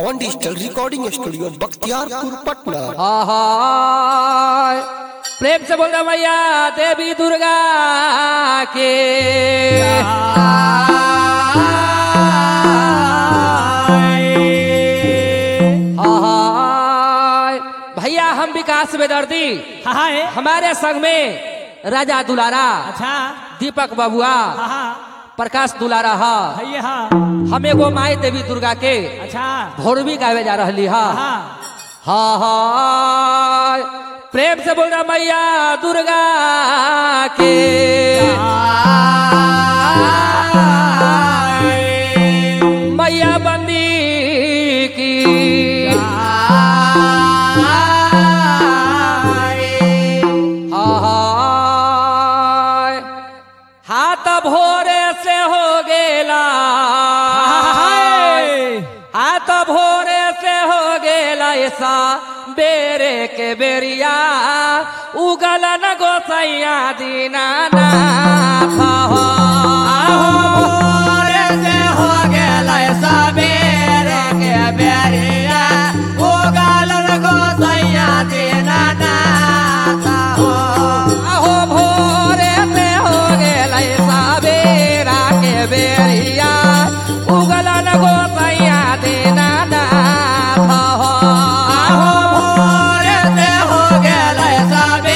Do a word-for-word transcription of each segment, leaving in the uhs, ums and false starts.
On digital recording studio Bakhtiyarpur Patna. हाँ हाँ प्रेम से बोल रहा मैया देवी दुर्गा के हाँ हाँ भैया हम विकास बेदर्दी हमारे संग में राजा दुलारा अच्छा दीपक बबुआ प्रकाश दुलारा हा हम एगो माई देवी दुर्गा के अच्छा भोरवी गावे जा रही हा हाँ हाँ प्रेम से बोल रहा मैया दुर्गा के मैया बंदी की हाँ हाँ हाथ भोरे से हो गेला हाथ भोरे से हो गेला ऐसा बेरे के बेरिया उगल न गोसैया दीनानाथ भोरे से हो गेला ऐसा बेरे के बेरिया उगल न गोसैया दीनानाथ हो भोरे से हो गेला ऐसा बेरा के बेरिया उगल न गोसैया दीनानाथ हो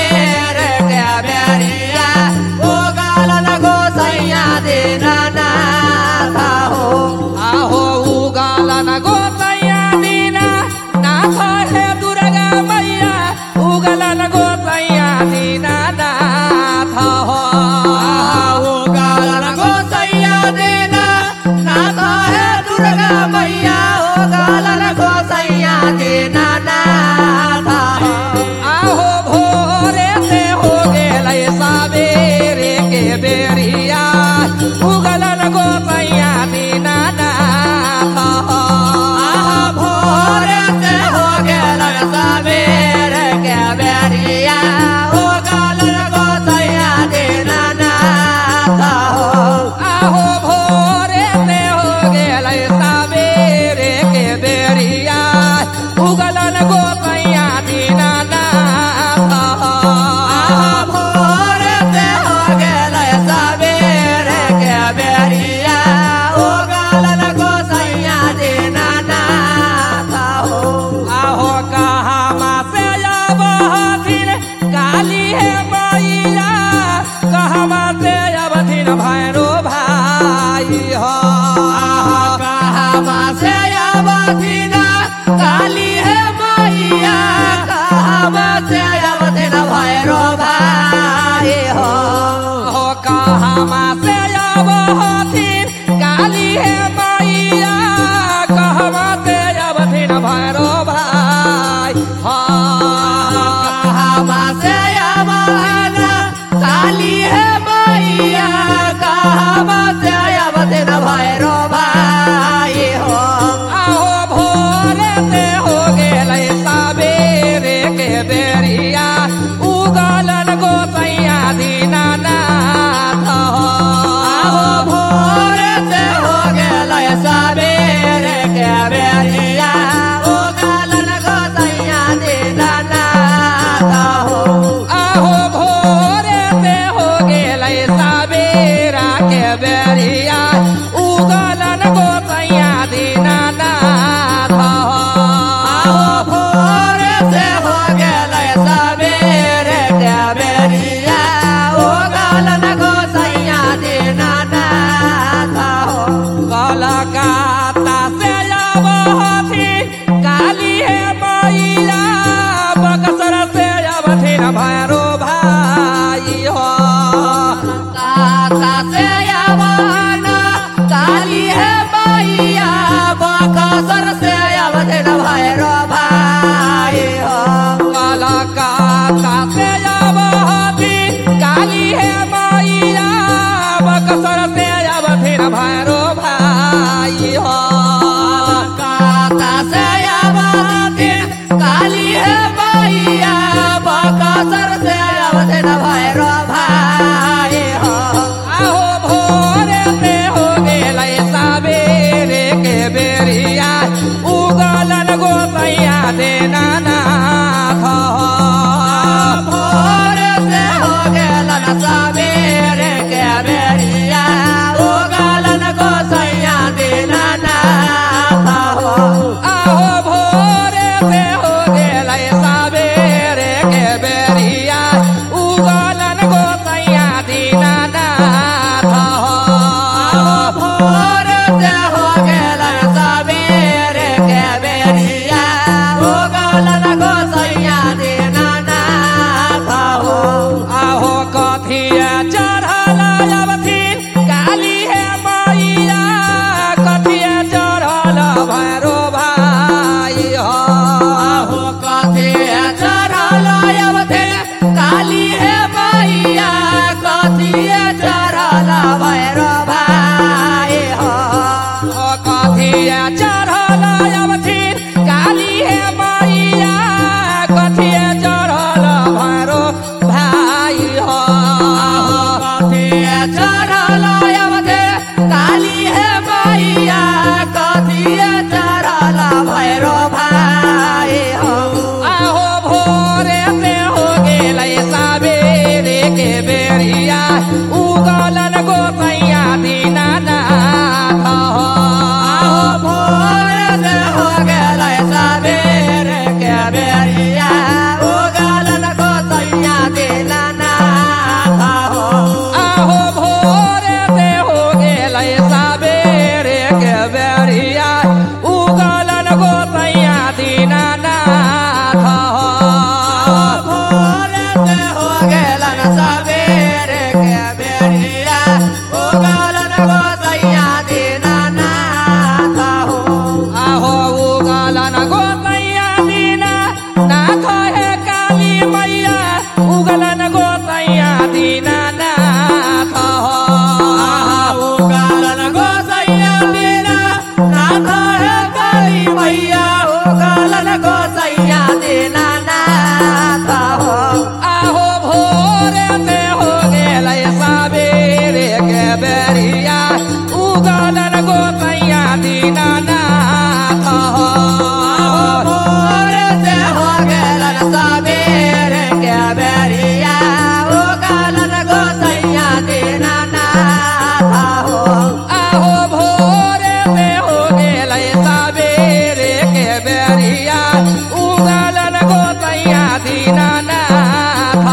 na na बेरिया उगलन गोतैया दीनानाथ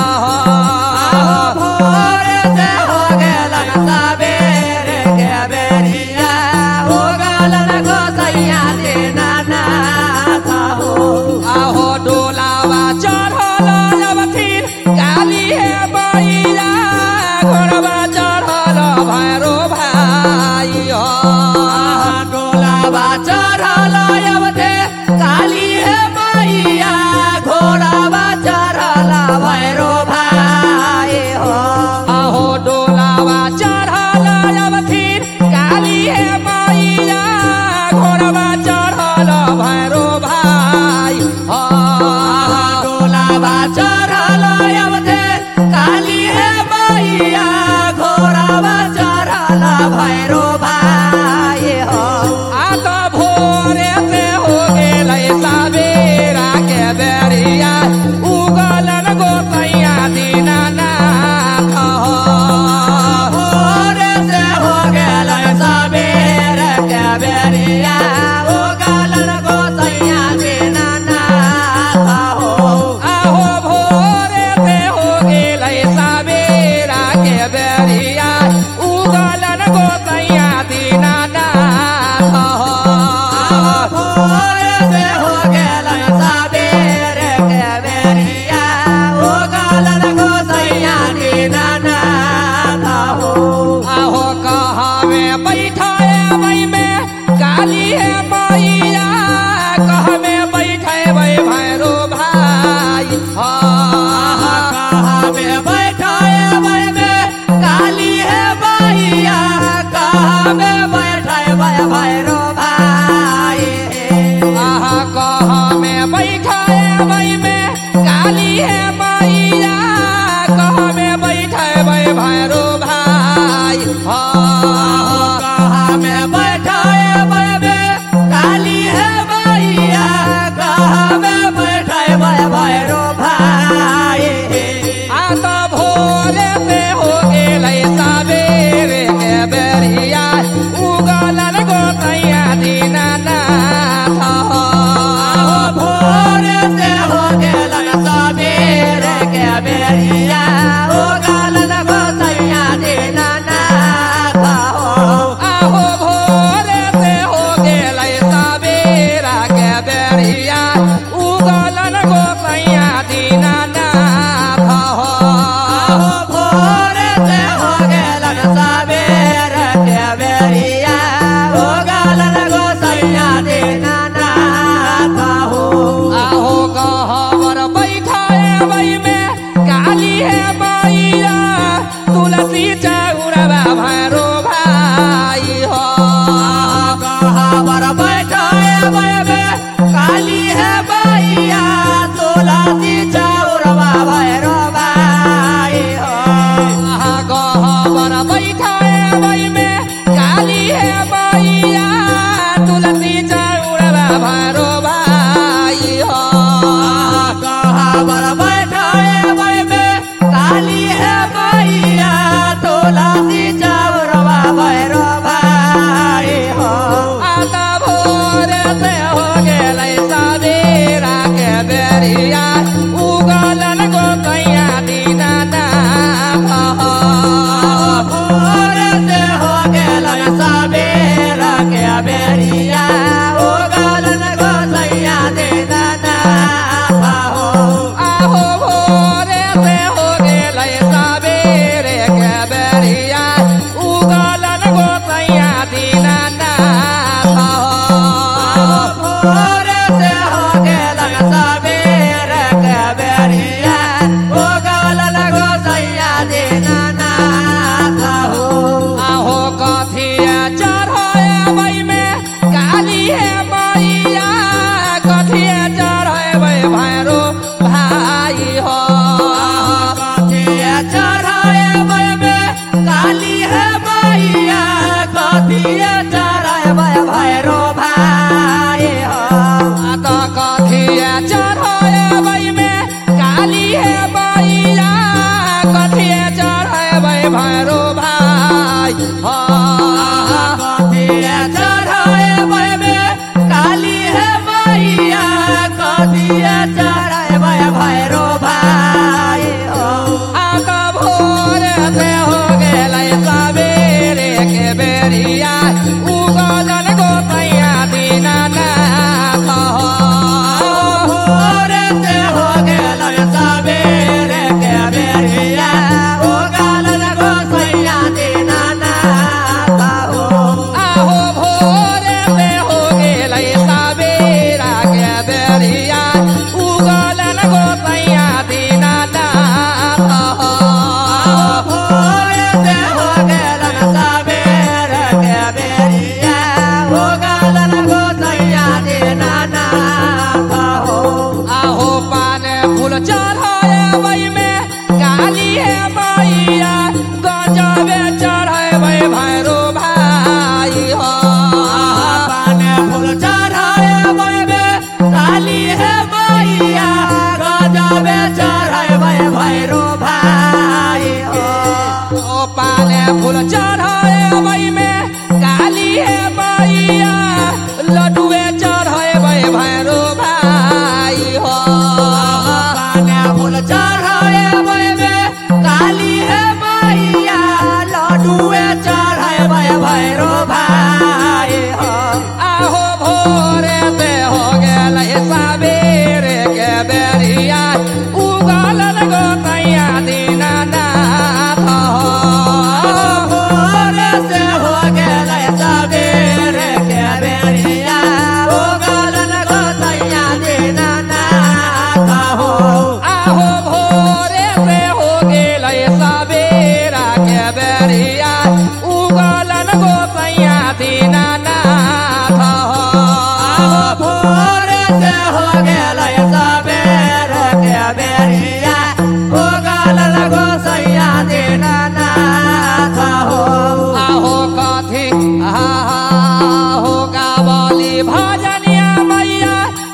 भोर से हो गेलन सबेरे के बेरिया उगलन गोतैया दीनानाथ हो आहो डोलावा चढ़ल अवथिन काली है मैया घोड़वा चढ़ल भैरो भाई हो डोलावा चढ़ल अवधे काली है मैया घोड़ावा चढ़ल भैरो भाई हो आहो डोलावा चढ़ल अवथिन काली है मैया घोड़वा चढ़ल भैरो भाई हो डोलावा चढ़ल अवधे काली है मैया घोड़ावा चढ़ल भैरो भाई हो आ तो भोरे से हो गेलै सबेरा के बेरिया उगलन गोतैया दीनानाथ हो भोर से हो गेलन सबेरे के बेरिया उगलन गोतैया दीनानाथ हो आहो भोरे से हो गेलै सबेरा के बेरिया उगलन गोतैया दीनानाथ हो भोर से हो गेलन सबेरे के बेरिया उगलन गोतैया दीनानाथ हो आहो कहवे बैठाए वही में काली है मैया कहवे बैठाए भैरो भाई हा कहाँ में बैठाए वही में काली है मैया कहाँ में बैठाए भैरो भाई आहा कहा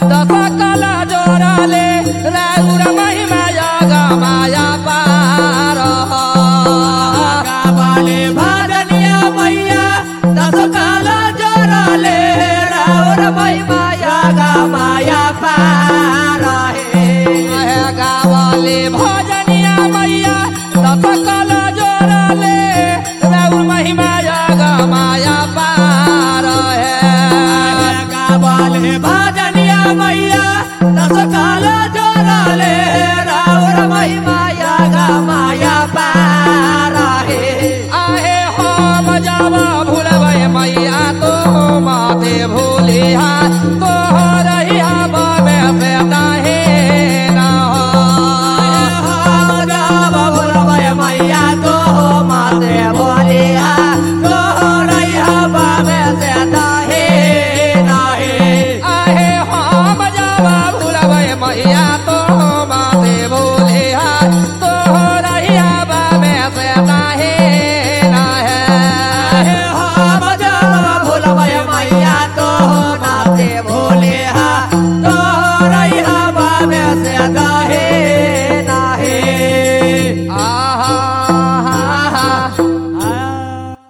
दस कला जोड़ले राउर महिमा योग माया पार गावाले भजनिया मैया दस काला जोड़ले राउर महिमा योग माया पार है गावाले भजनिया मैया दस कला जोड़ले राउर महिमा योग माया पार है गावाले भजनिया मैया दस काला जोड़ले राउर महिमा योग माया पार आहे हम जावा भूलबै मैया तो माते भूलिहा तो रहिया बाबे से दाहे ना मैया तो माते बोलिया तो रैया बाबे से दाहे नाहे आहे हम जावा भूलबै मैया तो